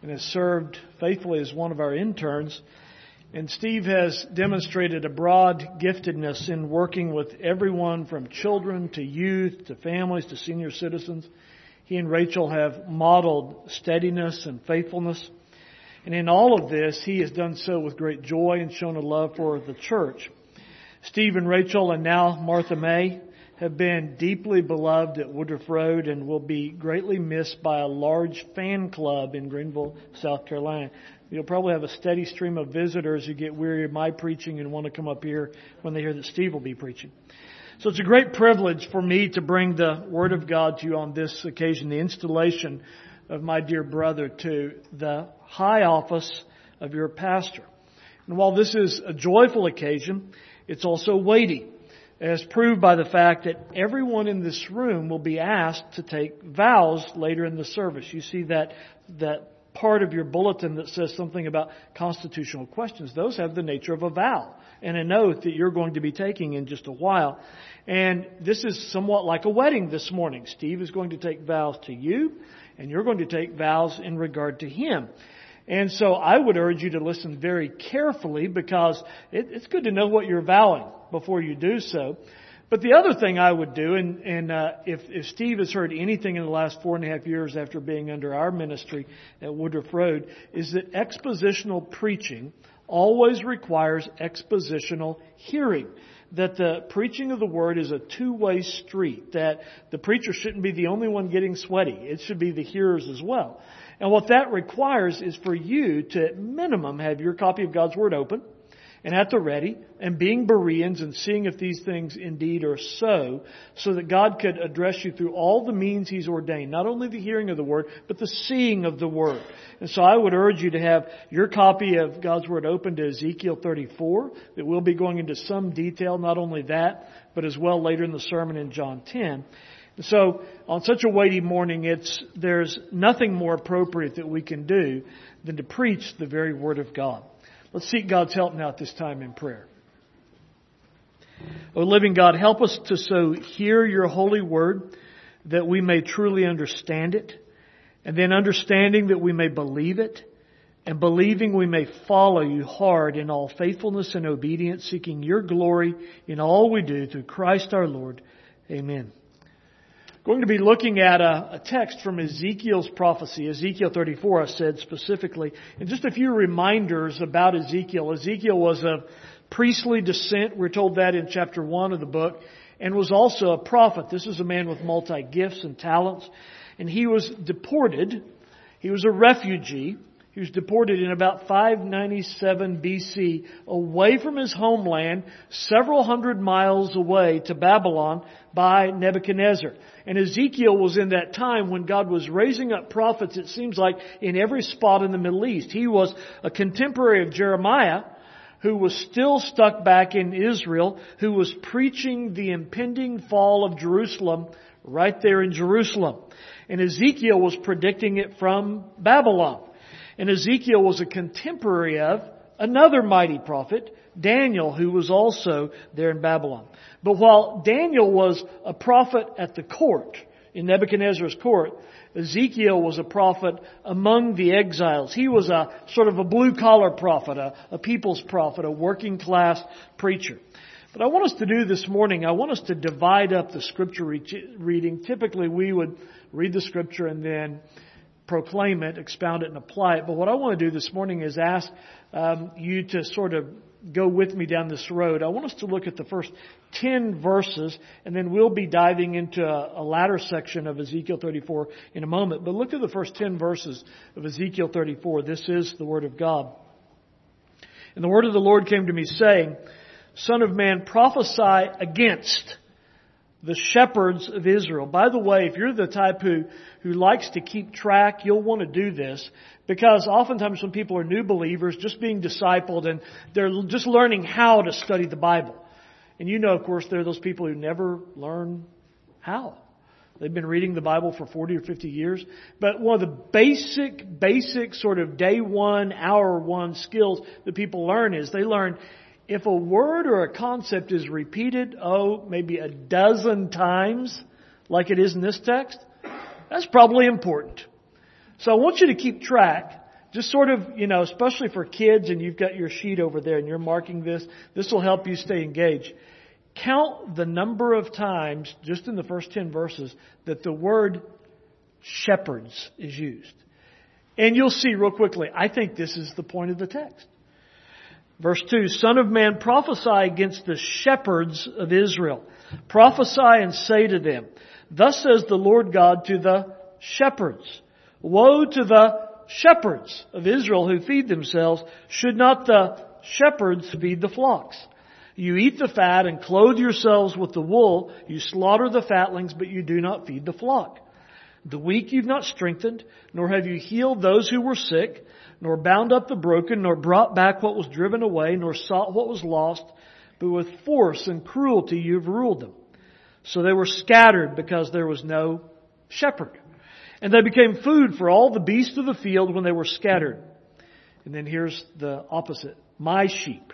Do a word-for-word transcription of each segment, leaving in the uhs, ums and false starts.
and has served faithfully as one of our interns. And Steve has demonstrated a broad giftedness in working with everyone from children to youth to families to senior citizens. He and Rachel have modeled steadiness and faithfulness. And in all of this, he has done so with great joy and shown a love for the church. Steve and Rachel, and now Martha May, have been deeply beloved at Woodruff Road and will be greatly missed by a large fan club in Greenville, South Carolina. You'll probably have a steady stream of visitors who get weary of my preaching and want to come up here when they hear that Steve will be preaching. So it's a great privilege for me to bring the Word of God to you on this occasion, the installation of my dear brother to the high office of your pastor. And while this is a joyful occasion, it's also weighty, as proved by the fact that everyone in this room will be asked to take vows later in the service. You see that that part of your bulletin that says something about constitutional questions. Those have the nature of a vow and an oath that you're going to be taking in just a while. And this is somewhat like a wedding this morning. Steve is going to take vows to you, and you're going to take vows in regard to him. And so I would urge you to listen very carefully, because it, it's good to know what you're vowing before you do so. But the other thing I would do, and, and uh, if, if Steve has heard anything in the last four and a half years after being under our ministry at Woodruff Road, is that expositional preaching always requires expositional hearing. That the preaching of the Word is a two-way street. That the preacher shouldn't be the only one getting sweaty. It should be the hearers as well. And what that requires is for you to, at minimum, have your copy of God's Word open and at the ready, and being Bereans and seeing if these things indeed are so, so that God could address you through all the means He's ordained. Not only the hearing of the Word, but the seeing of the Word. And so I would urge you to have your copy of God's Word open to Ezekiel thirty-four. That we'll be going into some detail, not only that, but as well later in the sermon in John ten. And so on such a weighty morning, it's there's nothing more appropriate that we can do than to preach the very Word of God. Let's seek God's help now at this time in prayer. O living God, help us to so hear your holy word that we may truly understand it, and then understanding that we may believe it, and believing we may follow you hard in all faithfulness and obedience, seeking your glory in all we do through Christ our Lord. Amen. Going to be looking at a, a text from Ezekiel's prophecy, Ezekiel thirty-four, I said specifically. And just a few reminders about Ezekiel. Ezekiel was of priestly descent. We're told that in chapter one of the book. And was also a prophet. This is a man with multi-gifts and talents. And he was deported. He was a refugee. He was deported in about five ninety-seven B C away from his homeland, several hundred miles away to Babylon by Nebuchadnezzar. And Ezekiel was in that time when God was raising up prophets, it seems like, in every spot in the Middle East. He was a contemporary of Jeremiah, who was still stuck back in Israel, who was preaching the impending fall of Jerusalem right there in Jerusalem. And Ezekiel was predicting it from Babylon. And Ezekiel was a contemporary of another mighty prophet, Daniel, who was also there in Babylon. But while Daniel was a prophet at the court, in Nebuchadnezzar's court, Ezekiel was a prophet among the exiles. He was a sort of a blue-collar prophet, a, a people's prophet, a working-class preacher. But I want us to do this morning, I want us to divide up the scripture re- reading. Typically, we would read the scripture and then proclaim it, expound it, and apply it. But what I want to do this morning is ask um, you to sort of go with me down this road. I want us to look at the first ten verses, and then we'll be diving into a, a latter section of Ezekiel thirty-four in a moment. But look at the first ten verses of Ezekiel thirty-four. This is the Word of God. And the word of the Lord came to me, saying, Son of man, prophesy against the shepherds of Israel. By the way, if you're the type who, who likes to keep track, you'll want to do this. Because oftentimes when people are new believers, just being discipled, and they're just learning how to study the Bible. And you know, of course, there are those people who never learn how. They've been reading the Bible for forty or fifty years. But one of the basic, basic sort of day one, hour one skills that people learn is they learn if a word or a concept is repeated, oh, maybe a dozen times, like it is in this text, that's probably important. So I want you to keep track just sort of, you know, especially for kids, and you've got your sheet over there and you're marking this, this will help you stay engaged. Count the number of times, just in the first ten verses, that the word shepherds is used. And you'll see real quickly, I think this is the point of the text. Verse two, Son of man, prophesy against the shepherds of Israel. Prophesy and say to them, Thus says the Lord God to the shepherds. Woe to the shepherds of Israel who feed themselves. Should not the shepherds feed the flocks? You eat the fat and clothe yourselves with the wool. You slaughter the fatlings, but you do not feed the flock. The weak you've not strengthened, nor have you healed those who were sick, nor bound up the broken, nor brought back what was driven away, nor sought what was lost, but with force and cruelty you've ruled them. So they were scattered because there was no shepherd. And they became food for all the beasts of the field when they were scattered. And then here's the opposite. My sheep.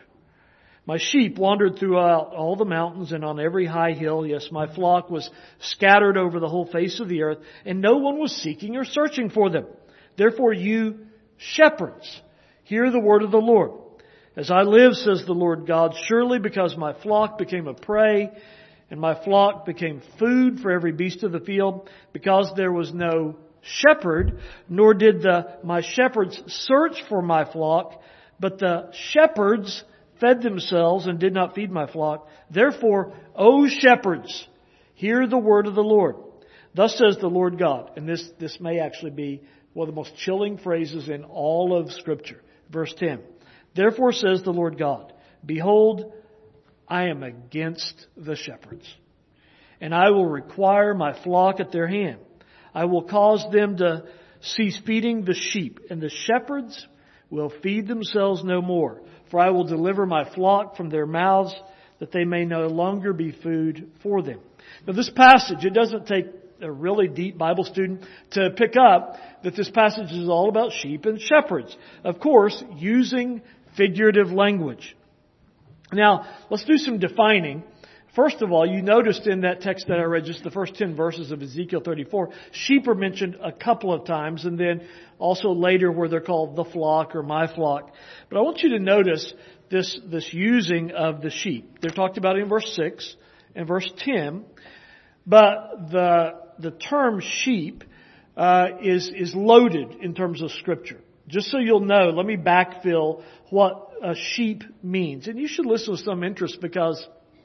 My sheep wandered throughout all the mountains and on every high hill. Yes, my flock was scattered over the whole face of the earth, and no one was seeking or searching for them. Therefore you shepherds, hear the word of the Lord. As I live, says the Lord God, surely because my flock became a prey, and my flock became food for every beast of the field, because there was no shepherd, nor did the my shepherds search for my flock, but the shepherds fed themselves and did not feed my flock. Therefore, O shepherds, hear the word of the Lord. Thus says the Lord God. And this, this may actually be one of the most chilling phrases in all of Scripture. Verse ten. Therefore says the Lord God, Behold, I am against the shepherds, and I will require my flock at their hand. I will cause them to cease feeding the sheep, and the shepherds will feed themselves no more. For I will deliver my flock from their mouths, that they may no longer be food for them. Now this passage, it doesn't take a really deep Bible student to pick up that this passage is all about sheep and shepherds. Of course, using figurative language. Now, let's do some defining. First of all, you noticed in that text that I read, just the first ten verses of Ezekiel thirty-four, sheep are mentioned a couple of times, and then also later where they're called the flock or my flock. But I want you to notice this, this using of the sheep. They're talked about in verse six and verse ten, but the, the term sheep uh, is, is loaded in terms of Scripture. Just so you'll know, let me backfill what a sheep means. And you should listen with some interest because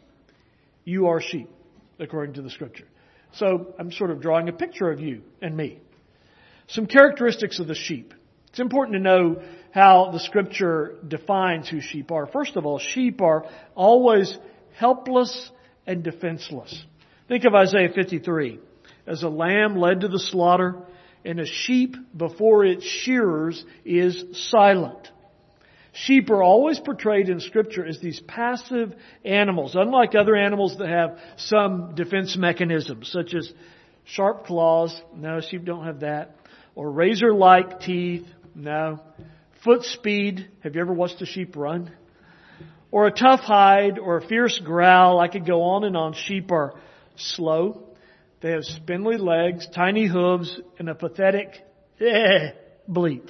you are sheep, according to the Scripture. So I'm sort of drawing a picture of you and me. Some characteristics of the sheep. It's important to know how the Scripture defines who sheep are. First of all, sheep are always helpless and defenseless. Think of Isaiah fifty-three. As a lamb led to the slaughter, and a sheep before its shearers is silent. Sheep are always portrayed in Scripture as these passive animals, unlike other animals that have some defense mechanisms, such as sharp claws. No, sheep don't have that. Or razor-like teeth. No. Foot speed. Have you ever watched a sheep run? Or a tough hide or a fierce growl. I could go on and on. Sheep are slow. They have spindly legs, tiny hooves, and a pathetic eh, bleat.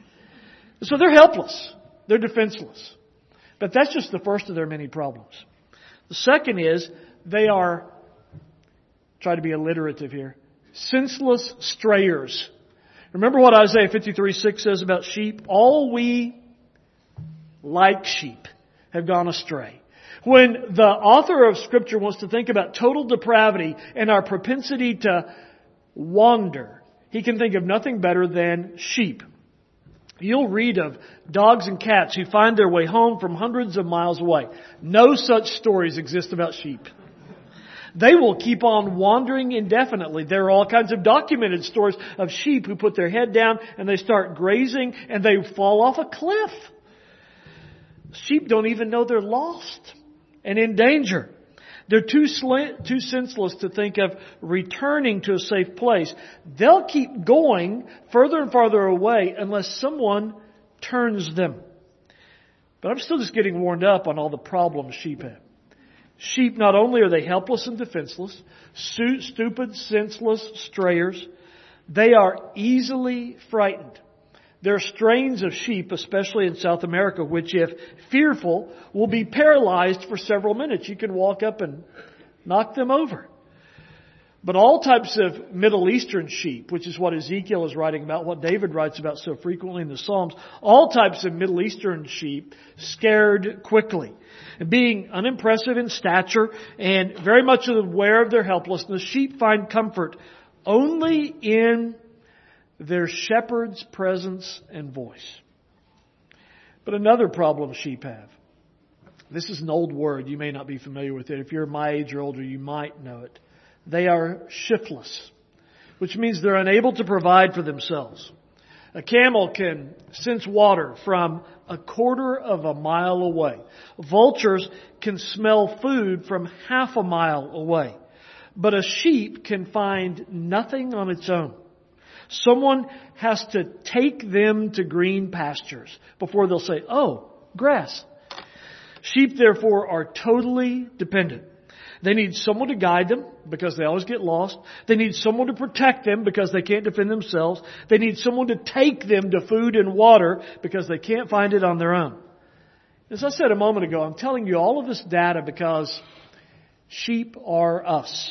So they're helpless. They're defenseless. But that's just the first of their many problems. The second is they are, try to be alliterative here, senseless strayers. Remember what Isaiah fifty-three six says about sheep? All we, like sheep, have gone astray. When the author of Scripture wants to think about total depravity and our propensity to wander, he can think of nothing better than sheep. You'll read of dogs and cats who find their way home from hundreds of miles away. No such stories exist about sheep. They will keep on wandering indefinitely. There are all kinds of documented stories of sheep who put their head down and they start grazing and they fall off a cliff. Sheep don't even know they're lost and in danger. They're too sl- too senseless to think of returning to a safe place. They'll keep going further and farther away unless someone turns them. But I'm still just getting warmed up on all the problems sheep have. Sheep, not only are they helpless and defenseless, stu- stupid, senseless strayers, they are easily frightened. There are strains of sheep, especially in South America, which if fearful, will be paralyzed for several minutes. You can walk up and knock them over. But all types of Middle Eastern sheep, which is what Ezekiel is writing about, what David writes about so frequently in the Psalms, all types of Middle Eastern sheep scared quickly. And being unimpressive in stature and very much aware of their helplessness, sheep find comfort only in their shepherd's presence and voice. But another problem sheep have. This is an old word. You may not be familiar with it. If you're my age or older, you might know it. They are shiftless, which means they're unable to provide for themselves. A camel can sense water from a quarter of a mile away. Vultures can smell food from half a mile away. But a sheep can find nothing on its own. Someone has to take them to green pastures before they'll say, "Oh, grass." Sheep, therefore, are totally dependent. They need someone to guide them because they always get lost. They need someone to protect them because they can't defend themselves. They need someone to take them to food and water because they can't find it on their own. As I said a moment ago, I'm telling you all of this data because sheep are us.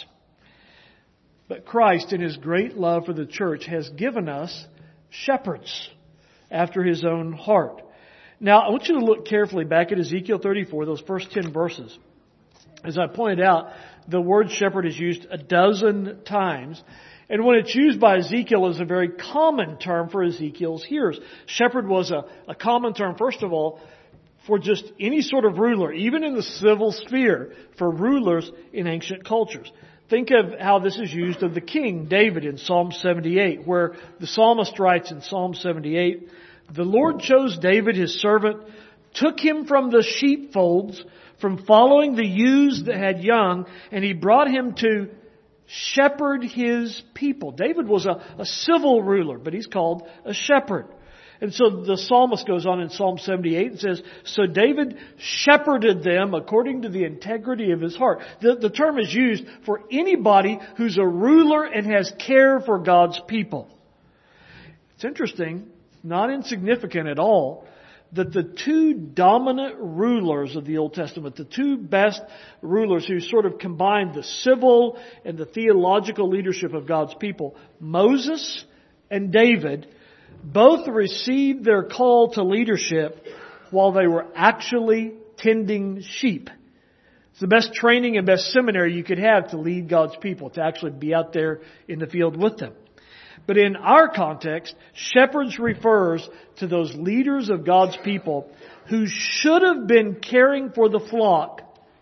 But Christ, in His great love for the church, has given us shepherds after His own heart. Now, I want you to look carefully back at Ezekiel thirty-four, those first ten verses. As I pointed out, the word shepherd is used a dozen times. And when it's used by Ezekiel, it's a very common term for Ezekiel's hearers. Shepherd was a, a common term, first of all, for just any sort of ruler, even in the civil sphere, for rulers in ancient cultures. Think of how this is used of the king, David, in Psalm seventy-eight, where the psalmist writes in Psalm seventy-eight, "The Lord chose David, His servant, took him from the sheepfolds, from following the ewes that had young, and He brought him to shepherd His people." David was a, a civil ruler, but he's called a shepherd. And so the psalmist goes on in Psalm seventy-eight and says, "So David shepherded them according to the integrity of his heart." The, the term is used for anybody who's a ruler and has care for God's people. It's interesting, not insignificant at all, that the two dominant rulers of the Old Testament, the two best rulers who sort of combined the civil and the theological leadership of God's people, Moses and David, both received their call to leadership while they were actually tending sheep. It's the best training and best seminary you could have to lead God's people, to actually be out there in the field with them. But in our context, shepherds refers to those leaders of God's people who should have been caring for the flock,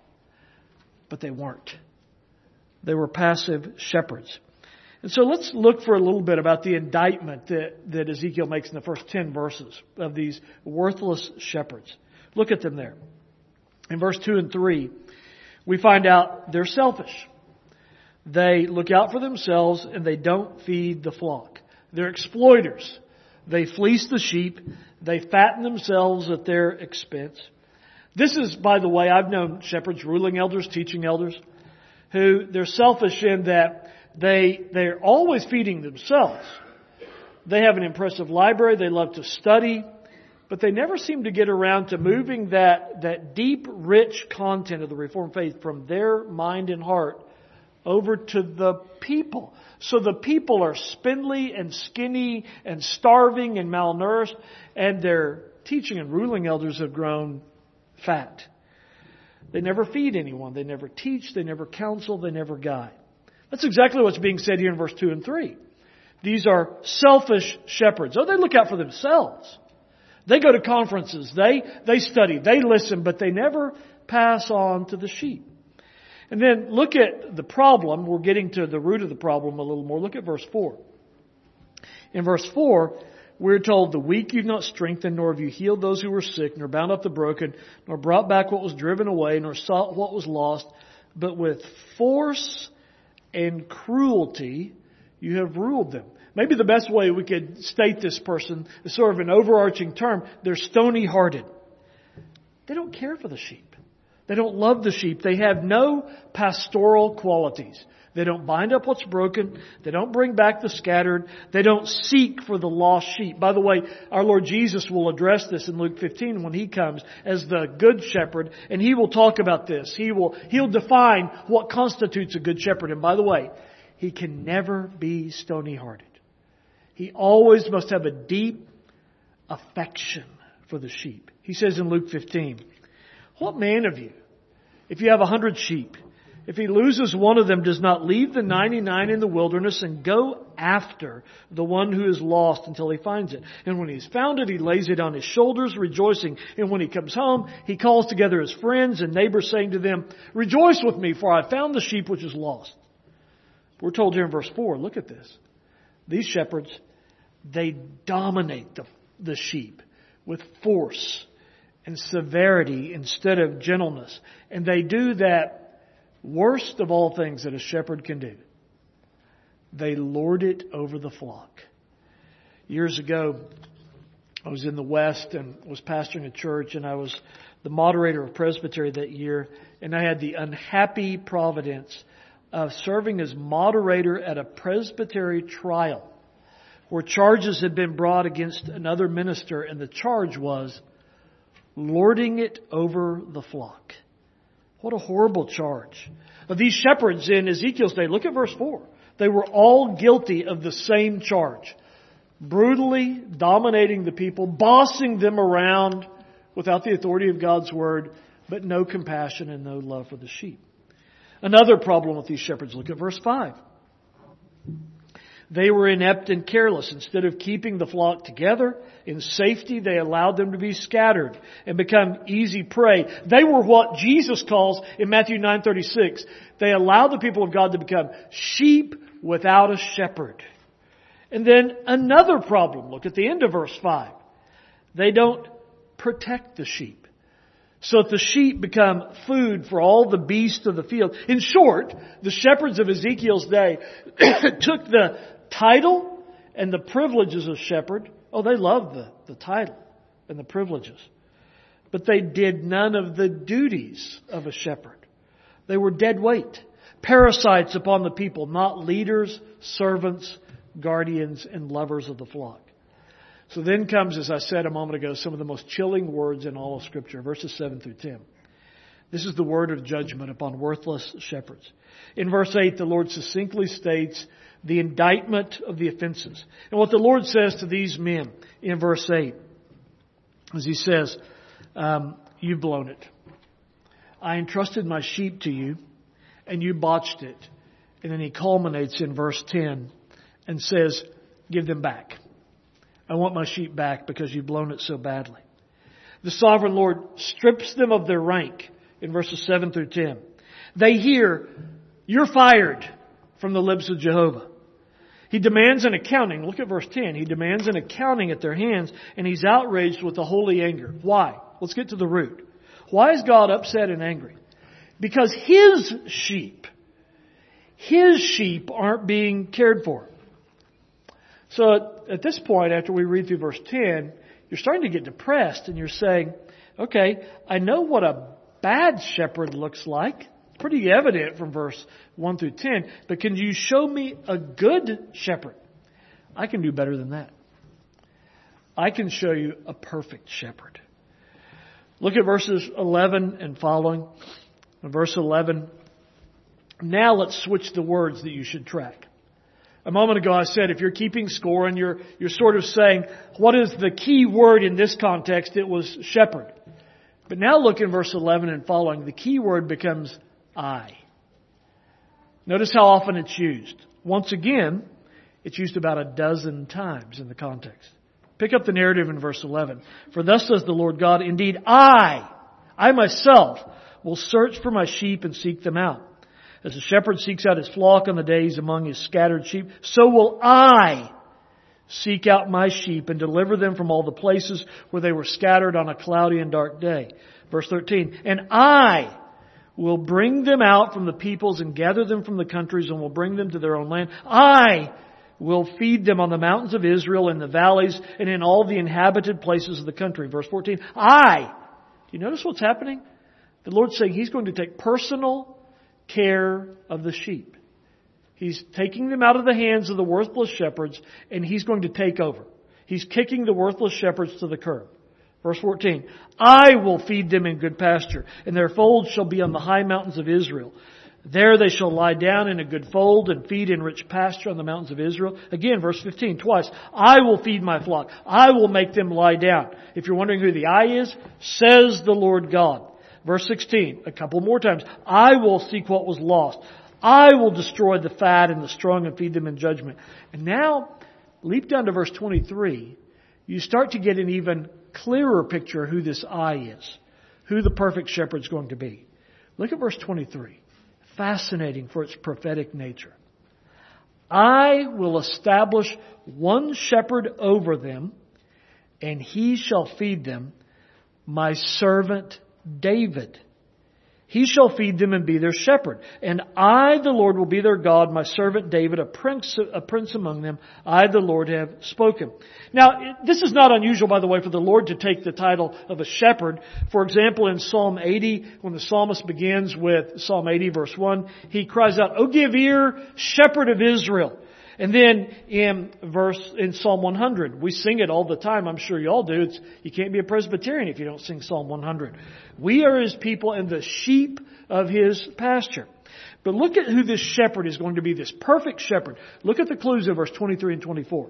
but they weren't. They were passive shepherds. And so let's look for a little bit about the indictment that, that Ezekiel makes in the first ten verses of these worthless shepherds. Look at them there. In verse two and three, we find out they're selfish. They look out for themselves and they don't feed the flock. They're exploiters. They fleece the sheep. They fatten themselves at their expense. This is, by the way, I've known shepherds, ruling elders, teaching elders, who they're selfish in that they, they're always feeding themselves. They have an impressive library. They love to study. But they never seem to get around to moving that, that deep, rich content of the Reformed faith from their mind and heart over to the people. So the people are spindly and skinny and starving and malnourished, and their teaching and ruling elders have grown fat. They never feed anyone. They never teach. They never counsel. They never guide. That's exactly what's being said here in verse two and three. These are selfish shepherds. Oh, they look out for themselves. They go to conferences. They, they study. They listen, but they never pass on to the sheep. And then look at the problem. We're getting to the root of the problem a little more. Look at verse four. In verse four, we're told, "The weak you've not strengthened, nor have you healed those who were sick, nor bound up the broken, nor brought back what was driven away, nor sought what was lost, but with force and cruelty you have ruled them." Maybe the best way we could state this person is sort of an overarching term. They're stony-hearted. They don't care for the sheep. They don't love the sheep. They have no pastoral qualities. They don't bind up what's broken. They don't bring back the scattered. They don't seek for the lost sheep. By the way, our Lord Jesus will address this in Luke fifteen when He comes as the Good Shepherd, and He will talk about this. He will, He'll define what constitutes a Good Shepherd. And by the way, He can never be stony-hearted. He always must have a deep affection for the sheep. He says in Luke fifteen, "What man of you, if you have a hundred sheep, if he loses one of them, does not leave the ninety-nine in the wilderness and go after the one who is lost until he finds it? And when he's found it, he lays it on his shoulders, rejoicing. And when he comes home, he calls together his friends and neighbors, saying to them, 'Rejoice with me, for I found the sheep which is lost.'" We're told here in verse four, look at this. These shepherds, they dominate the, the sheep with force and severity instead of gentleness. And they do that worst of all things that a shepherd can do. They lord it over the flock. Years ago, I was in the West and was pastoring a church, and I was the moderator of Presbytery that year, and I had the unhappy providence of serving as moderator at a Presbytery trial where charges had been brought against another minister, and the charge was lording it over the flock. What a horrible charge. But these shepherds in Ezekiel's day, look at verse four. They were all guilty of the same charge. Brutally dominating the people, bossing them around without the authority of God's Word, but no compassion and no love for the sheep. Another problem with these shepherds, look at verse five. They were inept and careless. Instead of keeping the flock together in safety, they allowed them to be scattered and become easy prey. They were what Jesus calls in Matthew nine thirty-six. They allowed the people of God to become sheep without a shepherd. And then another problem. Look at the end of verse five. They don't protect the sheep, so that the sheep become food for all the beasts of the field. In short, the shepherds of Ezekiel's day took the title and the privileges of shepherd. Oh, they loved the, the title and the privileges. But they did none of the duties of a shepherd. They were dead weight, parasites upon the people, not leaders, servants, guardians, and lovers of the flock. So then comes, as I said a moment ago, some of the most chilling words in all of Scripture, verses seven through ten. This is the word of judgment upon worthless shepherds. In verse eight, the Lord succinctly states the indictment of the offenses. And what the Lord says to these men in verse eight is He says, um, you've blown it. I entrusted my sheep to you, and you botched it. And then He culminates in verse ten and says, give them back. I want my sheep back because you've blown it so badly. The sovereign Lord strips them of their rank in verses seven through ten. They hear, you're fired from the lips of Jehovah. He demands an accounting. Look at verse ten. He demands an accounting at their hands, and He's outraged with a holy anger. Why? Let's get to the root. Why is God upset and angry? Because His sheep, His sheep aren't being cared for. So at this point, after we read through verse ten, you're starting to get depressed and you're saying, okay, I know what a bad shepherd looks like. It's pretty evident from verse one through ten. But can you show me a good shepherd? I can do better than that. I can show you a perfect shepherd. Look at verses eleven and following. In verse eleven, now let's switch the words that you should track. A moment ago I said if you're keeping score and you're you're sort of saying, what is the key word in this context? It was shepherd. But now look in verse eleven and following. The key word becomes I. Notice how often it's used. Once again, it's used about a dozen times in the context. Pick up the narrative in verse eleven. For thus says the Lord God, indeed I, I myself, will search for my sheep and seek them out. As a shepherd seeks out his flock on the days among his scattered sheep, so will I seek out my sheep and deliver them from all the places where they were scattered on a cloudy and dark day. Verse thirteen, and I will bring them out from the peoples and gather them from the countries and will bring them to their own land. I will feed them on the mountains of Israel, in the valleys, and in all the inhabited places of the country. Verse fourteen, I. Do you notice what's happening? The Lord's saying He's going to take personal care of the sheep. He's taking them out of the hands of the worthless shepherds, and He's going to take over. He's kicking the worthless shepherds to the curb. Verse fourteen, I will feed them in good pasture, and their folds shall be on the high mountains of Israel. There they shall lie down in a good fold and feed in rich pasture on the mountains of Israel. Again, verse fifteen, twice. I will feed my flock. I will make them lie down. If you're wondering who the I is, says the Lord God. Verse sixteen, a couple more times. I will seek what was lost. I will destroy the fat and the strong and feed them in judgment. And now, leap down to verse twenty-three. You start to get an even clearer picture of who this I is. Who the perfect shepherd's going to be. Look at verse twenty-three. Fascinating for its prophetic nature. I will establish one shepherd over them, and he shall feed them, my servant David. He shall feed them and be their shepherd. And I, the Lord, will be their God, my servant David, a prince, a prince among them. I, the Lord, have spoken. Now, this is not unusual, by the way, for the Lord to take the title of a shepherd. For example, in Psalm eighty, when the psalmist begins with Psalm eighty, verse one, he cries out, "O give ear, shepherd of Israel." And then in verse, in Psalm one hundred, we sing it all the time. I'm sure you all do. It's, you can't be a Presbyterian if you don't sing Psalm one hundred. We are His people and the sheep of His pasture. But look at who this shepherd is going to be, this perfect shepherd. Look at the clues in verse twenty-three and twenty-four.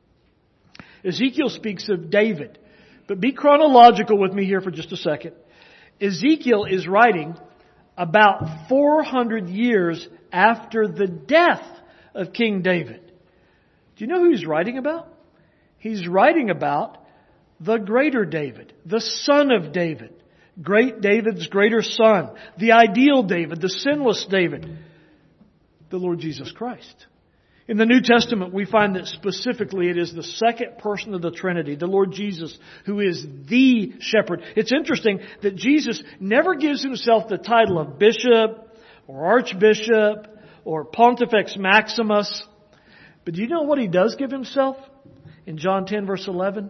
Ezekiel speaks of David. But be chronological with me here for just a second. Ezekiel is writing about four hundred years after the death of King David. Do you know who he's writing about? He's writing about the greater David, the son of David, great David's greater son, the ideal David, the sinless David, the Lord Jesus Christ. In the New Testament, we find that specifically it is the second person of the Trinity, the Lord Jesus, who is the shepherd. It's interesting that Jesus never gives Himself the title of bishop or archbishop or Pontifex Maximus. But do you know what He does give Himself? In John ten verse eleven,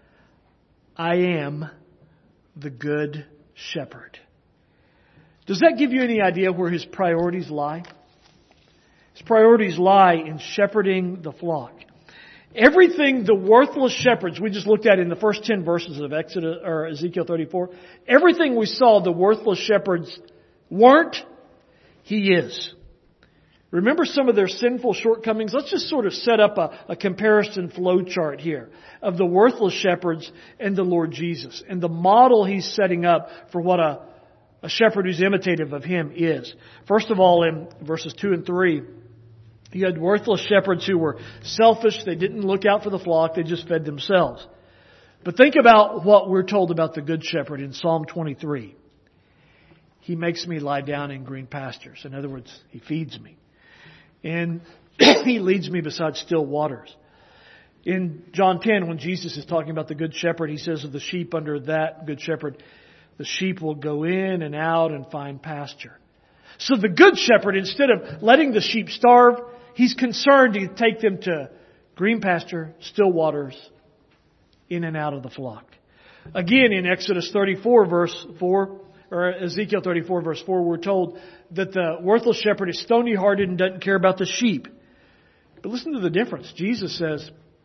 I am the good shepherd. Does that give you any idea where His priorities lie? His priorities lie in shepherding the flock. Everything the worthless shepherds we just looked at in the first ten verses of Exodus or Ezekiel thirty-four, everything we saw the worthless shepherds weren't, He is. Remember some of their sinful shortcomings? Let's just sort of set up a, a comparison flow chart here of the worthless shepherds and the Lord Jesus and the model He's setting up for what a, a shepherd who's imitative of Him is. First of all, in verses two and three, you had worthless shepherds who were selfish. They didn't look out for the flock. They just fed themselves. But think about what we're told about the good shepherd in Psalm twenty-three. He makes me lie down in green pastures. In other words, He feeds me. And He leads me beside still waters. In John ten, when Jesus is talking about the good shepherd, He says of the sheep under that good shepherd, the sheep will go in and out and find pasture. So the good shepherd, instead of letting the sheep starve, He's concerned to take them to green pasture, still waters, in and out of the flock. Again, in Exodus thirty-four, verse four, or Ezekiel thirty-four, verse four, we're told that the worthless shepherd is stony-hearted and doesn't care about the sheep. But listen to the difference. Jesus says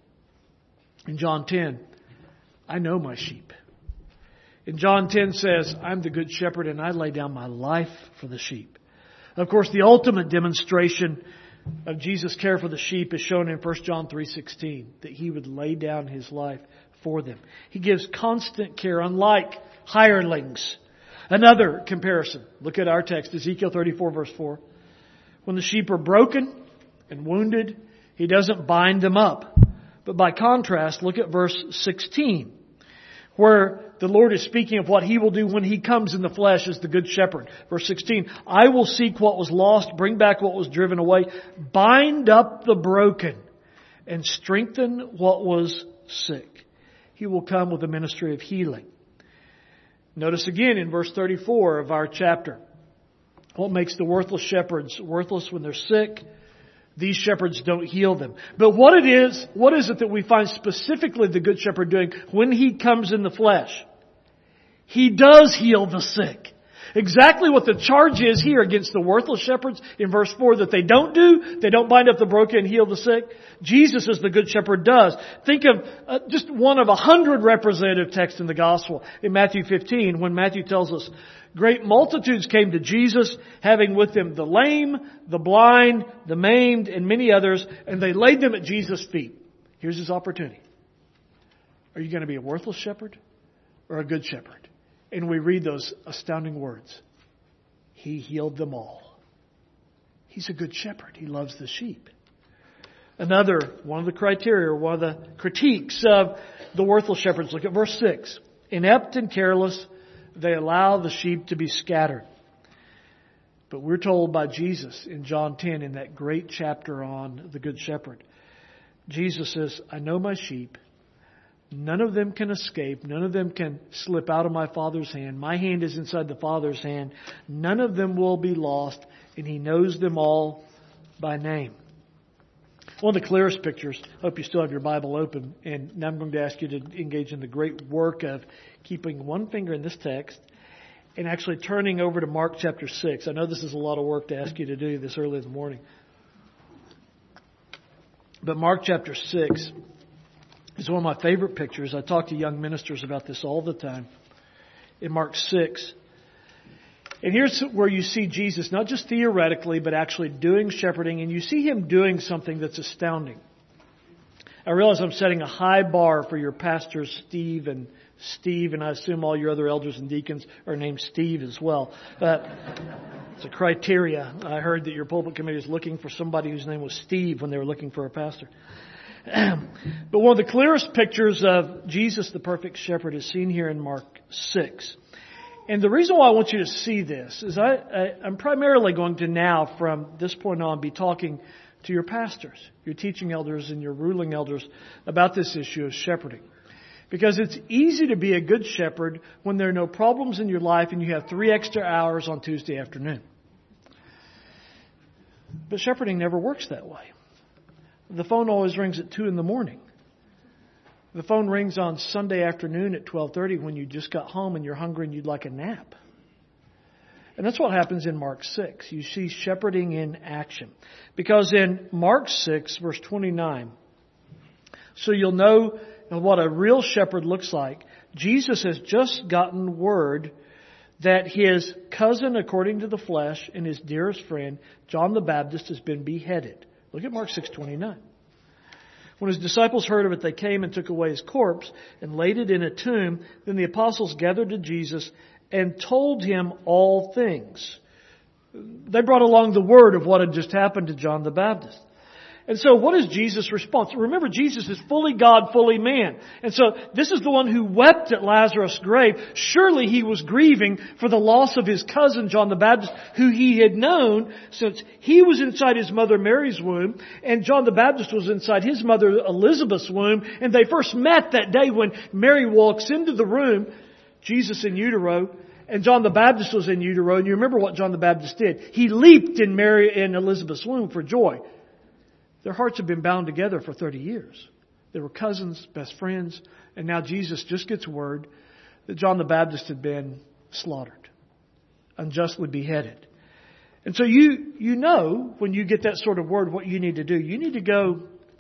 in John ten, I know my sheep. In John ten says, I'm the good shepherd and I lay down my life for the sheep. Of course, the ultimate demonstration of Jesus' care for the sheep is shown in First John three sixteen, that He would lay down His life for them. He gives constant care, unlike hirelings. Another comparison. Look at our text, Ezekiel thirty-four, verse four. When the sheep are broken and wounded, He doesn't bind them up. But by contrast, look at verse sixteen, where the Lord is speaking of what He will do when He comes in the flesh as the good shepherd. Verse sixteen, I will seek what was lost, bring back what was driven away, bind up the broken, and strengthen what was sick. He will come with a ministry of healing. Notice again in verse thirty-four of our chapter, what makes the worthless shepherds worthless when they're sick? These shepherds don't heal them. But what it is, what is it that we find specifically the good shepherd doing when He comes in the flesh? He does heal the sick. Exactly what the charge is here against the worthless shepherds in verse four that they don't do. They don't bind up the broken and heal the sick. Jesus as the Good Shepherd does. Think of uh, just one of a hundred representative texts in the Gospel in Matthew fifteen when Matthew tells us, great multitudes came to Jesus, having with them the lame, the blind, the maimed, and many others, and they laid them at Jesus' feet. Here's His opportunity. Are you going to be a worthless shepherd or a good shepherd? And we read those astounding words. He healed them all. He's a good shepherd. He loves the sheep. Another, one of the criteria, or one of the critiques of the worthless shepherds. Look at verse six. Inept and careless, they allow the sheep to be scattered. But we're told by Jesus in John ten, in that great chapter on the Good Shepherd, Jesus says, I know my sheep. None of them can escape. None of them can slip out of my Father's hand. My hand is inside the Father's hand. None of them will be lost. And He knows them all by name. One of the clearest pictures, I hope you still have your Bible open. And now I'm going to ask you to engage in the great work of keeping one finger in this text and actually turning over to Mark chapter six. I know this is a lot of work to ask you to do this early in the morning. But Mark chapter six is one of my favorite pictures. I talk to young ministers about this all the time. In Mark six. And here's where you see Jesus, not just theoretically, but actually doing shepherding. And you see Him doing something that's astounding. I realize I'm setting a high bar for your pastors, Steve and Steve, and I assume all your other elders and deacons are named Steve as well. But it's a criteria. I heard that your pulpit committee is looking for somebody whose name was Steve when they were looking for a pastor. But one of the clearest pictures of Jesus, the perfect shepherd, is seen here in Mark six. And the reason why I want you to see this is I, I, I'm primarily going to now, from this point on, be talking to your pastors, your teaching elders, and your ruling elders about this issue of shepherding. Because it's easy to be a good shepherd when there are no problems in your life and you have three extra hours on Tuesday afternoon. But shepherding never works that way. The phone always rings at two in the morning. The phone rings on Sunday afternoon at twelve thirty when you just got home and you're hungry and you'd like a nap. And that's what happens in Mark six. You see shepherding in action. Because in Mark six, verse twenty-nine, so you'll know what a real shepherd looks like. Jesus has just gotten word that his cousin, according to the flesh, and his dearest friend, John the Baptist, has been beheaded. Look at Mark six twenty-nine. When His disciples heard of it, they came and took away His corpse and laid it in a tomb. Then the apostles gathered to Jesus and told Him all things. They brought along the word of what had just happened to John the Baptist. And so what is Jesus' response? Remember, Jesus is fully God, fully man. And so this is the one who wept at Lazarus' grave. Surely He was grieving for the loss of his cousin, John the Baptist, who he had known since he was inside his mother Mary's womb, and John the Baptist was inside his mother Elizabeth's womb. And they first met that day when Mary walks into the room, Jesus in utero, and John the Baptist was in utero. And you remember what John the Baptist did. He leaped in Mary and Elizabeth's womb for joy. Their hearts have been bound together for thirty years. They were cousins, best friends, and now Jesus just gets word that John the Baptist had been slaughtered, unjustly beheaded. And so you you know when you get that sort of word what you need to do. You need to go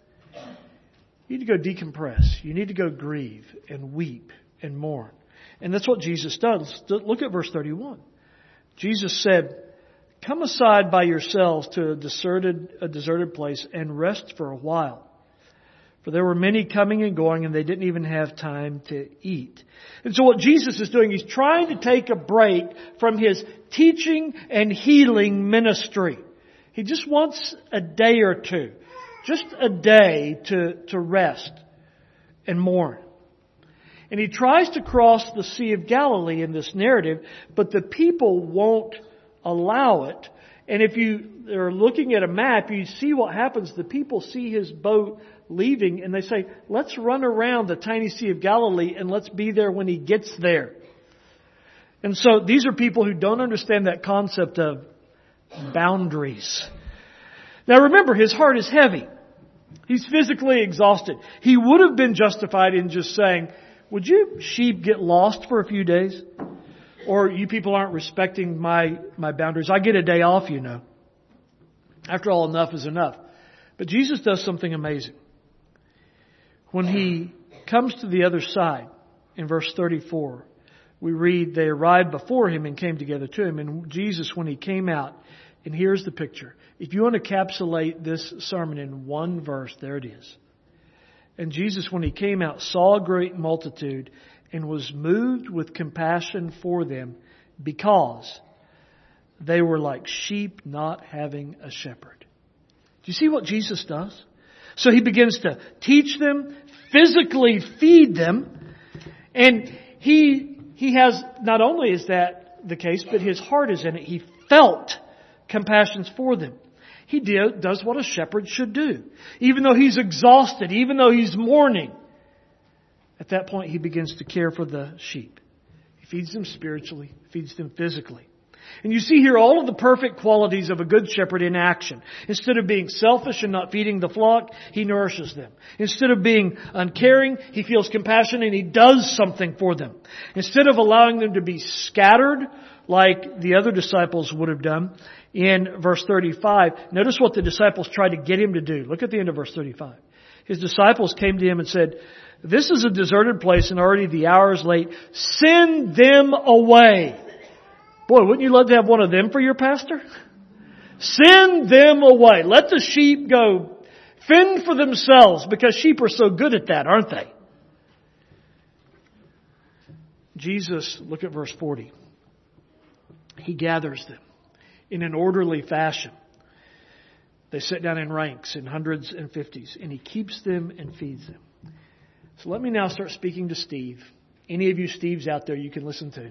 you need to go decompress. You need to go grieve and weep and mourn. And that's what Jesus does. Look at verse thirty-one. Jesus said, "Come aside by yourselves to a deserted, a deserted place and rest for a while. For there were many coming and going and they didn't even have time to eat." And so what Jesus is doing, He's trying to take a break from His teaching and healing ministry. He just wants a day or two. Just a day to, to rest and mourn. And He tries to cross the Sea of Galilee in this narrative, but the people won't allow it. And if you are looking at a map, you see what happens. The people see His boat leaving and they say, let's run around the tiny Sea of Galilee and let's be there when He gets there. And so these are people who don't understand that concept of boundaries. Now remember, His heart is heavy. He's physically exhausted. He would have been justified in just saying, would you sheep get lost for a few days? or you people aren't respecting my, my boundaries. I get a day off, you know. After all, enough is enough. But Jesus does something amazing. When He comes to the other side, in verse thirty-four, we read, they arrived before Him and came together to Him. And Jesus, when He came out, and here's the picture. If you want to encapsulate this sermon in one verse, there it is. And Jesus, when He came out, saw a great multitude and was moved with compassion for them because they were like sheep not having a shepherd. Do you see what Jesus does? So He begins to teach them, physically feed them, and He He has, not only is that the case, but His heart is in it. He felt compassion for them. He did, does what a shepherd should do. Even though he's exhausted, even though he's mourning, at that point He begins to care for the sheep. He feeds them spiritually, feeds them physically. And you see here all of the perfect qualities of a good shepherd in action. Instead of being selfish and not feeding the flock, He nourishes them. Instead of being uncaring, He feels compassion and He does something for them. Instead of allowing them to be scattered like the other disciples would have done, in verse thirty-five, notice what the disciples tried to get Him to do. Look at the end of verse thirty-five. His disciples came to Him and said, "This is a deserted place and already the hour is late. Send them away." Boy, wouldn't you love to have one of them for your pastor? Send them away. Let the sheep go fend for themselves, because sheep are so good at that, aren't they? Jesus, look at verse forty. He gathers them in an orderly fashion. They sit down in ranks, in hundreds and fifties, and He keeps them and feeds them. So let me now start speaking to Steve. Any of you Steves out there you can listen to.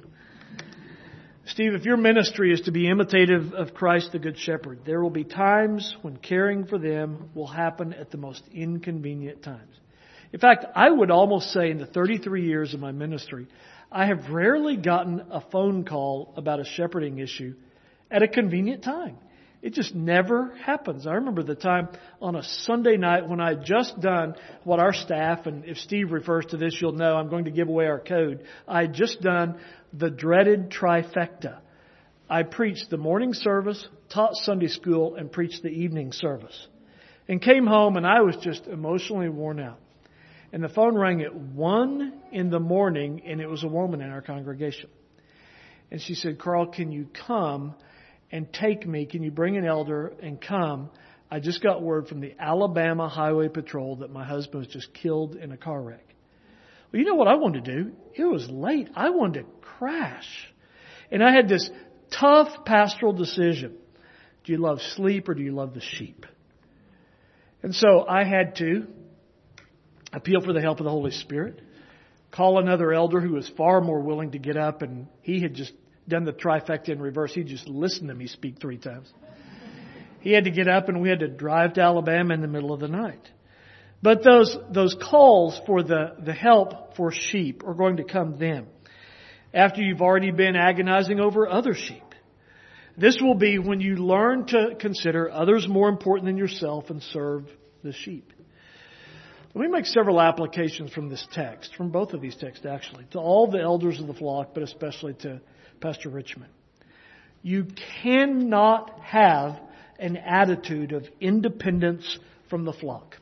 Steve, if your ministry is to be imitative of Christ the Good Shepherd, there will be times when caring for them will happen at the most inconvenient times. In fact, I would almost say in the thirty-three years of my ministry, I have rarely gotten a phone call about a shepherding issue at a convenient time. It just never happens. I remember the time on a Sunday night when I had just done what our staff, and if Steve refers to this, you'll know I'm going to give away our code. I had just done the dreaded trifecta. I preached the morning service, taught Sunday school, and preached the evening service. And came home and I was just emotionally worn out. And the phone rang at one in the morning, and it was a woman in our congregation. And she said, "Carl, can you come and take me? Can you bring an elder and come? I just got word from the Alabama Highway Patrol that my husband was just killed in a car wreck." Well, you know what I wanted to do? It was late. I wanted to crash. And I had this tough pastoral decision. Do you love sleep or do you love the sheep? And so I had to appeal for the help of the Holy Spirit, call another elder who was far more willing to get up, and he had just done the trifecta in reverse. He just listened to me speak three times. He had to get up, and we had to drive to Alabama in the middle of the night. But those those calls for the, the help for sheep are going to come then, after you've already been agonizing over other sheep. This will be when you learn to consider others more important than yourself and serve the sheep. Let me make several applications from this text, from both of these texts actually, to all the elders of the flock, but especially to Pastor Richmond. You cannot have an attitude of independence from the flock.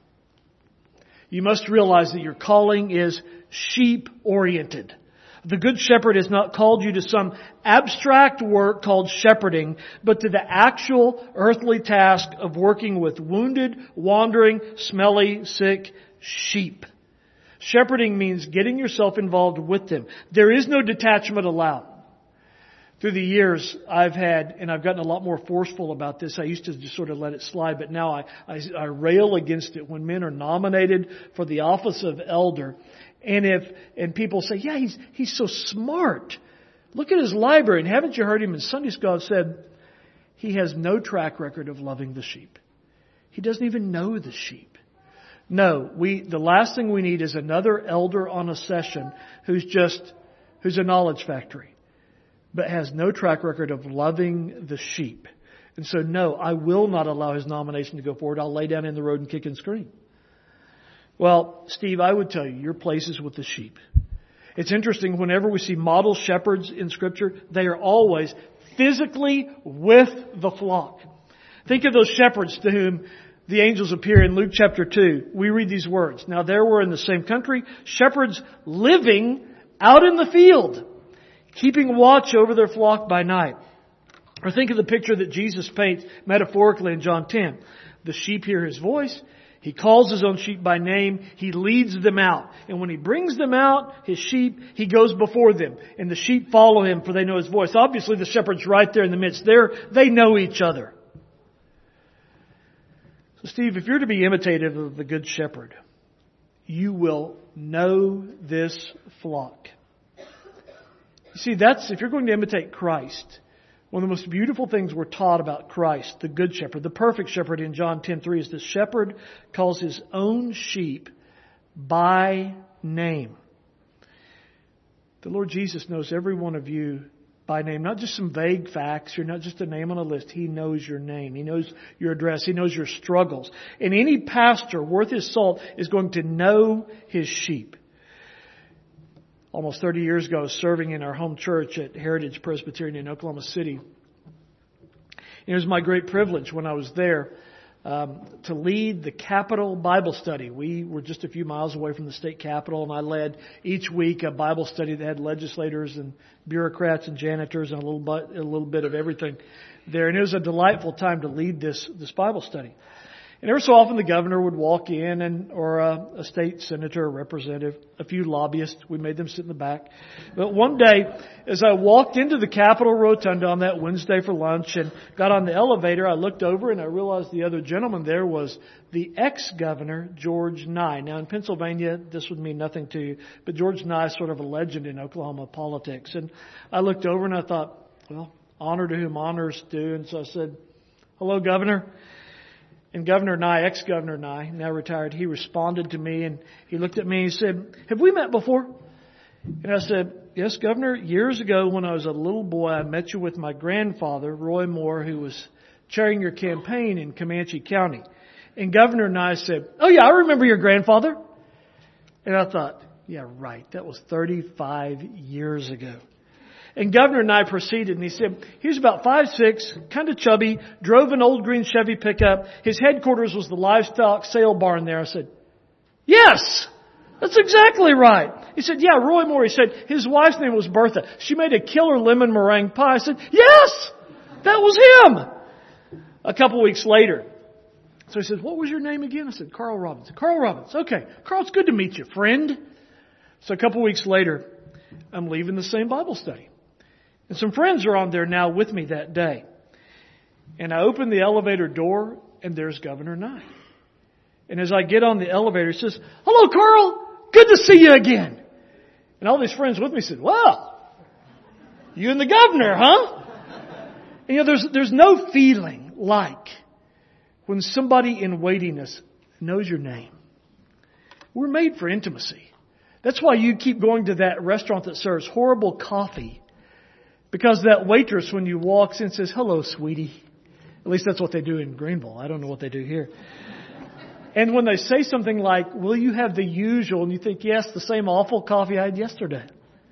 You must realize that your calling is sheep-oriented. The Good Shepherd has not called you to some abstract work called shepherding, but to the actual earthly task of working with wounded, wandering, smelly, sick sheep. Shepherding means getting yourself involved with them. There is no detachment allowed. Through the years, I've had, and I've gotten a lot more forceful about this. I used to just sort of let it slide, but now I, I, I rail against it when men are nominated for the office of elder. And if, and people say, yeah, he's, he's so smart. Look at his library. And haven't you heard him in Sunday school have said, he has no track record of loving the sheep. He doesn't even know the sheep. No, we, the last thing we need is another elder on a session who's just, who's a knowledge factory, but has no track record of loving the sheep. And so, no, I will not allow his nomination to go forward. I'll lay down in the road and kick and scream. Well, Steve, I would tell you, your place is with the sheep. It's interesting, whenever we see model shepherds in Scripture, they are always physically with the flock. Think of those shepherds to whom the angels appear in Luke chapter two. We read these words. Now there were in the same country shepherds living out in the field, keeping watch over their flock by night. Or think of the picture that Jesus paints metaphorically in John ten. The sheep hear His voice. He calls His own sheep by name. He leads them out. And when He brings them out, His sheep, He goes before them. And the sheep follow Him, for they know His voice. Obviously, the shepherd's right there in the midst. There, they know each other. So Steve, if you're to be imitative of the Good Shepherd, you will know this flock. You see, that's, if you're going to imitate Christ, one of the most beautiful things we're taught about Christ, the Good Shepherd, the perfect shepherd in John ten three, is the shepherd calls his own sheep by name. The Lord Jesus knows every one of you by name, not just some vague facts. You're not just a name on a list. He knows your name. He knows your address. He knows your struggles. And any pastor worth his salt is going to know his sheep. Almost thirty years ago, I was serving in our home church at Heritage Presbyterian in Oklahoma City. It was my great privilege when I was there um, to lead the Capitol Bible Study. We were just a few miles away from the state capitol, and I led each week a Bible study that had legislators and bureaucrats and janitors and a little bit, a little bit of everything there. And it was a delightful time to lead this this Bible study. And every so often the governor would walk in, and or a, a state senator or representative, a few lobbyists. We made them sit in the back. But one day, as I walked into the Capitol Rotunda on that Wednesday for lunch and got on the elevator, I looked over and I realized the other gentleman there was the ex-governor, George Nye. Now in Pennsylvania, this would mean nothing to you, but George Nye is sort of a legend in Oklahoma politics. And I looked over and I thought, well, honor to whom honor's due. And so I said, hello, Governor. And Governor Nye, ex-Governor Nye, now retired, he responded to me and he looked at me and he said, have we met before? And I said, yes, Governor. Years ago when I was a little boy, I met you with my grandfather, Roy Moore, who was chairing your campaign in Comanche County. And Governor Nye said, oh yeah, I remember your grandfather. And I thought, yeah, right. That was thirty-five years ago. And Governor Nye proceeded and he said, he was about five six, kind of chubby, drove an old green Chevy pickup. His headquarters was the livestock sale barn there. I said, yes, that's exactly right. He said, yeah, Roy Moore. He said, his wife's name was Bertha. She made a killer lemon meringue pie. I said, yes, that was him. A couple of weeks later. So he says, what was your name again? I said, Carl Robbins. Carl Robbins. Okay. Carl, it's good to meet you, friend. So a couple of weeks later, I'm leaving the same Bible study. And some friends are on there now with me that day. And I open the elevator door, and there's Governor Nye. And as I get on the elevator, he says, hello, Carl. Good to see you again. And all these friends with me said, well, you and the governor, huh? And, you know, there's, there's no feeling like when somebody in weightiness knows your name. We're made for intimacy. That's why you keep going to that restaurant that serves horrible coffee. Because that waitress, when you walk in, says, hello, sweetie. At least that's what they do in Greenville. I don't know what they do here. And when they say something like, will you have the usual? And you think, yes, the same awful coffee I had yesterday.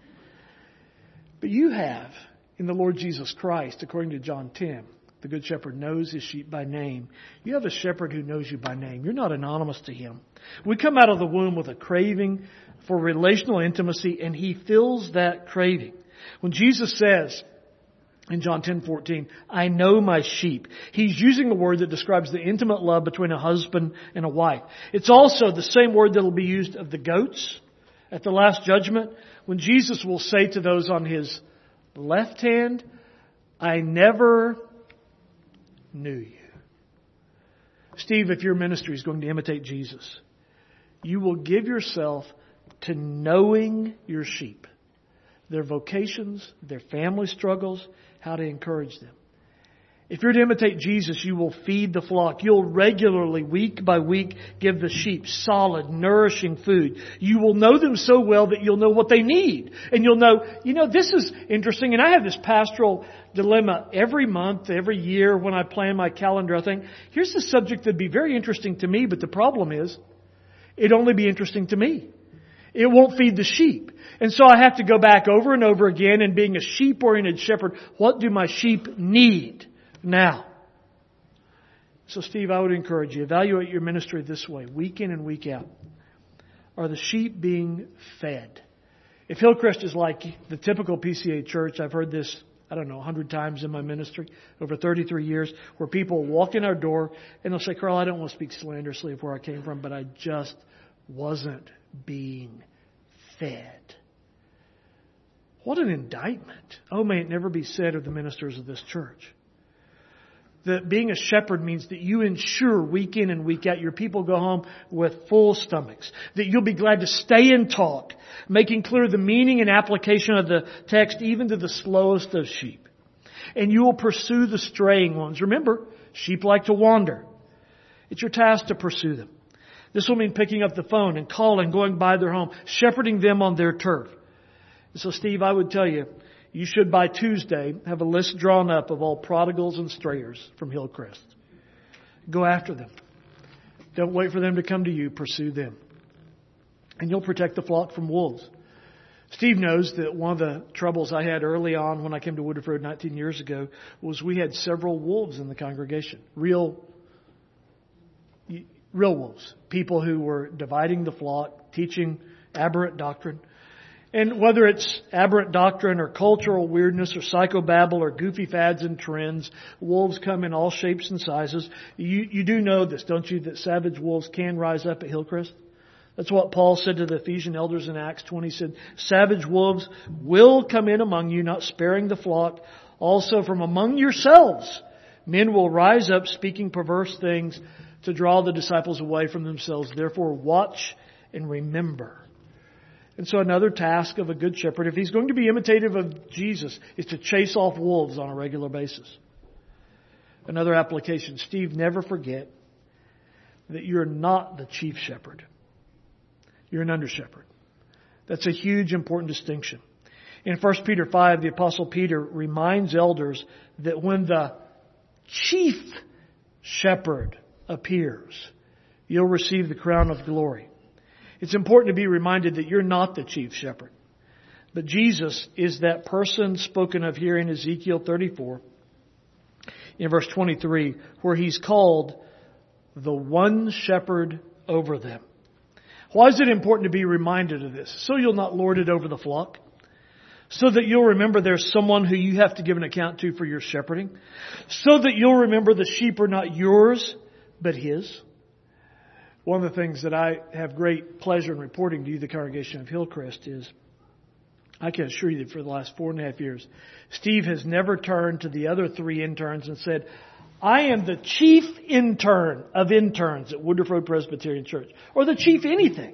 But you have, in the Lord Jesus Christ, according to John ten, the Good Shepherd knows his sheep by name. You have a shepherd who knows you by name. You're not anonymous to him. We come out of the womb with a craving for relational intimacy, and he fills that craving. When Jesus says in John ten fourteen, I know my sheep, he's using a word that describes the intimate love between a husband and a wife. It's also the same word that will be used of the goats at the last judgment, when Jesus will say to those on his left hand, I never knew you. Steve, if your ministry is going to imitate Jesus, you will give yourself to knowing your sheep. Their vocations, their family struggles, how to encourage them. If you're to imitate Jesus, you will feed the flock. You'll regularly, week by week, give the sheep solid, nourishing food. You will know them so well that you'll know what they need. And you'll know, you know, this is interesting. And I have this pastoral dilemma every month, every year when I plan my calendar. I think, here's the subject that'd be very interesting to me, but the problem is, it'd only be interesting to me. It won't feed the sheep. And so I have to go back over and over again, and being a sheep-oriented shepherd, what do my sheep need now? So Steve, I would encourage you, evaluate your ministry this way, week in and week out. Are the sheep being fed? If Hillcrest is like the typical P C A church, I've heard this, I don't know, a hundred times in my ministry, over thirty-three years, where people walk in our door and they'll say, Carl, I don't want to speak slanderously of where I came from, but I just wasn't being fed. What an indictment. Oh, may it never be said of the ministers of this church. That being a shepherd means that you ensure week in and week out your people go home with full stomachs. That you'll be glad to stay and talk, making clear the meaning and application of the text even to the slowest of sheep. And you will pursue the straying ones. Remember, sheep like to wander. It's your task to pursue them. This will mean picking up the phone and calling, going by their home, shepherding them on their turf. So Steve, I would tell you, you should by Tuesday have a list drawn up of all prodigals and strayers from Hillcrest. Go after them. Don't wait for them to come to you. Pursue them. And you'll protect the flock from wolves. Steve knows that one of the troubles I had early on when I came to Woodruff Road nineteen years ago was we had several wolves in the congregation. Real, real wolves. People who were dividing the flock, teaching aberrant doctrine. And whether it's aberrant doctrine or cultural weirdness or psychobabble or goofy fads and trends, wolves come in all shapes and sizes. You, you do know this, don't you, that savage wolves can rise up at Hillcrest? That's what Paul said to the Ephesian elders in Acts twenty. He said, savage wolves will come in among you, not sparing the flock. Also from among yourselves, men will rise up speaking perverse things to draw the disciples away from themselves. Therefore, watch and remember. And so another task of a good shepherd, if he's going to be imitative of Jesus, is to chase off wolves on a regular basis. Another application, Steve, never forget that you're not the chief shepherd. You're an under shepherd. That's a huge, important distinction. In First Peter five, the Apostle Peter reminds elders that when the chief shepherd appears, you'll receive the crown of glory. It's important to be reminded that you're not the chief shepherd. But Jesus is that person spoken of here in Ezekiel thirty-four, in verse twenty-three, where He's called the one shepherd over them. Why is it important to be reminded of this? So you'll not lord it over the flock. So that you'll remember there's someone who you have to give an account to for your shepherding. So that you'll remember the sheep are not yours, but His. One of the things that I have great pleasure in reporting to you, the congregation of Hillcrest, is I can assure you that for the last four and a half years, Steve has never turned to the other three interns and said, I am the chief intern of interns at Woodruff Road Presbyterian Church, or the chief anything.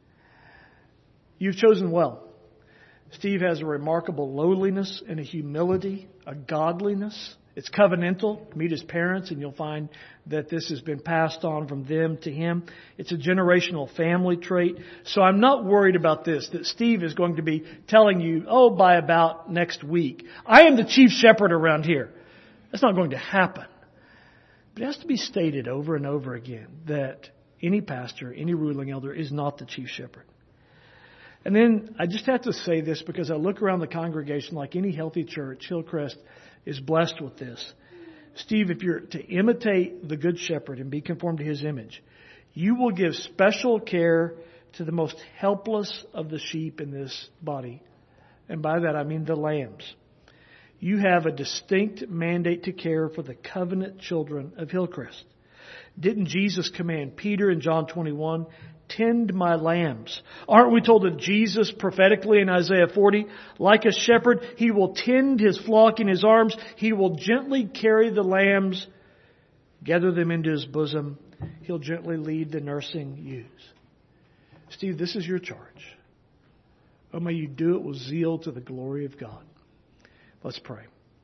You've chosen well. Steve has a remarkable lowliness and a humility, a godliness. It's covenantal. Meet his parents and you'll find that this has been passed on from them to him. It's a generational family trait. So I'm not worried about this, that Steve is going to be telling you, oh, by about next week, I am the chief shepherd around here. That's not going to happen. But it has to be stated over and over again that any pastor, any ruling elder is not the chief shepherd. And then I just have to say this because I look around the congregation like any healthy church, Hillcrest is blessed with this. Steve, if you're to imitate the Good Shepherd and be conformed to His image, you will give special care to the most helpless of the sheep in this body. And by that I mean the lambs. You have a distinct mandate to care for the covenant children of Hillcrest. Didn't Jesus command Peter in John twenty-one, tend my lambs? Aren't we told of Jesus prophetically in Isaiah forty? Like a shepherd, He will tend His flock in His arms. He will gently carry the lambs, gather them into His bosom. He'll gently lead the nursing ewes. Steve, this is your charge. Oh, may you do it with zeal to the glory of God. Let's pray.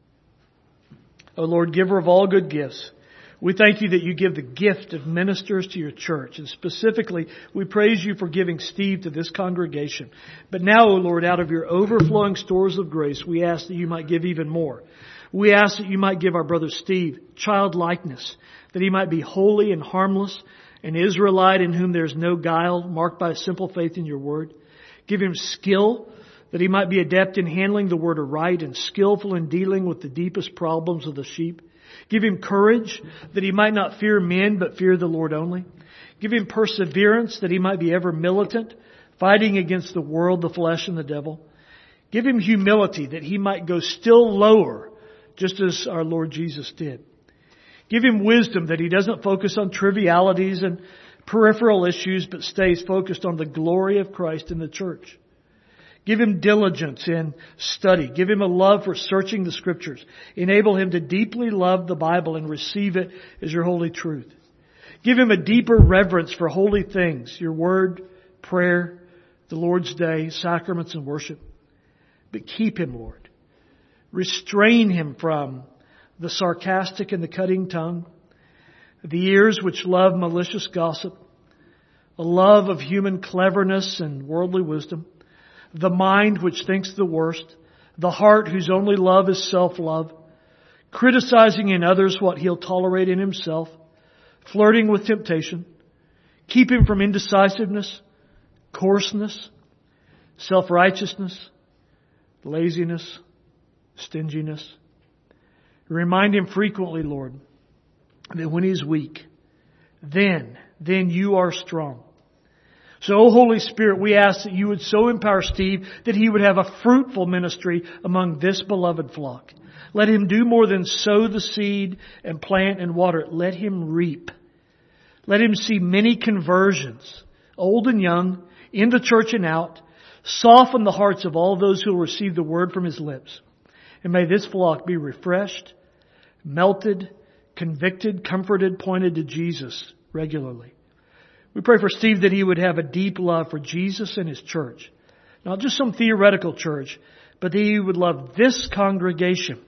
Oh Lord, giver of all good gifts, we thank You that You give the gift of ministers to Your church. And specifically, we praise You for giving Steve to this congregation. But now, O Lord, out of Your overflowing stores of grace, we ask that You might give even more. We ask that You might give our brother Steve childlikeness, that he might be holy and harmless, an Israelite in whom there is no guile, marked by a simple faith in Your word. Give him skill that he might be adept in handling the word aright and skillful in dealing with the deepest problems of the sheep. Give him courage that he might not fear men but fear the Lord only. Give him perseverance that he might be ever militant, fighting against the world, the flesh, and the devil. Give him humility that he might go still lower, just as our Lord Jesus did. Give him wisdom that he doesn't focus on trivialities and peripheral issues, but stays focused on the glory of Christ in the church. Give him diligence in study. Give him a love for searching the Scriptures. Enable him to deeply love the Bible and receive it as your holy truth. Give him a deeper reverence for holy things, your word, prayer, the Lord's Day, sacraments, and worship. But keep him, Lord. Restrain him from the sarcastic and the cutting tongue, the ears which love malicious gossip, a love of human cleverness and worldly wisdom, the mind which thinks the worst, the heart whose only love is self-love, criticizing in others what he'll tolerate in himself, flirting with temptation. Keep him from indecisiveness, coarseness, self-righteousness, laziness, stinginess. Remind him frequently, Lord, that when he's weak, then, then you are strong. So, O Holy Spirit, we ask that you would so empower Steve that he would have a fruitful ministry among this beloved flock. Let him do more than sow the seed and plant and water it. Let him reap. Let him see many conversions, old and young, in the church and out. Soften the hearts of all those who will receive the word from his lips. And may this flock be refreshed, melted, convicted, comforted, pointed to Jesus regularly. We pray for Steve that he would have a deep love for Jesus and his church. Not just some theoretical church, but that he would love this congregation.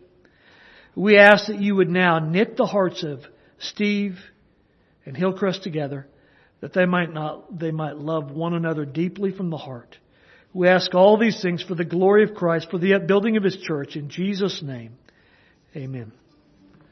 We ask that you would now knit the hearts of Steve and Hillcrest together, that they might not, they might love one another deeply from the heart. We ask all these things for the glory of Christ, for the upbuilding of his church. In Jesus' name, amen.